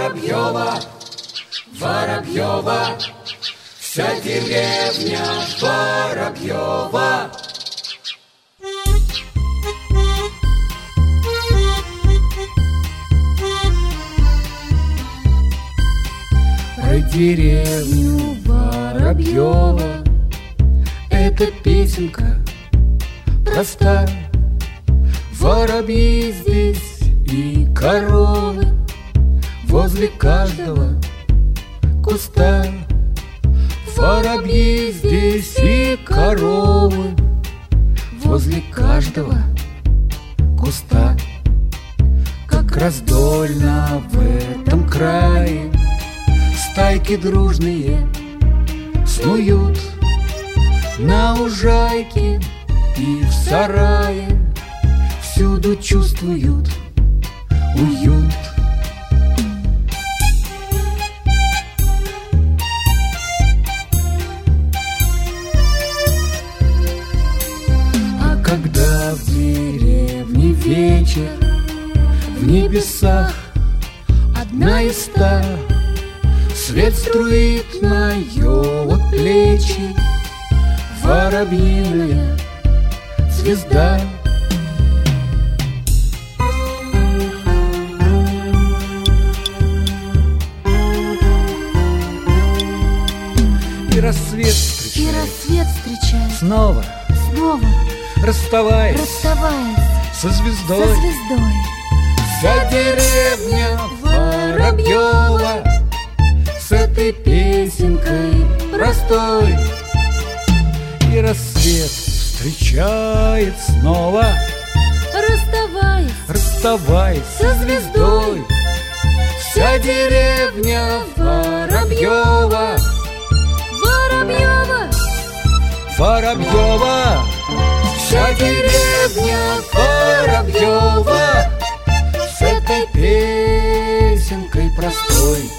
Воробьева, Воробьева, вся деревня Воробьева. Про деревню Воробьева эта песенка проста. Воробьи здесь и коровы возле каждого куста. Воробьи здесь и коровы возле каждого куста. Как раздольно в этом крае стайки дружные снуют на лужайке и в сарае, всюду чувствуют уют. А когда в деревне вечер, в небесах одна из ста, свет струит на ее плечи воробьиная звезда. И рассвет встречает снова расставаясь со звездой. Вся деревня Воробьева с этой песенкой простой. И рассвет встречает снова, расставаясь со звездой. Вся деревня Воробьева, Воробьева, вся деревня Воробьева с этой песенкой простой.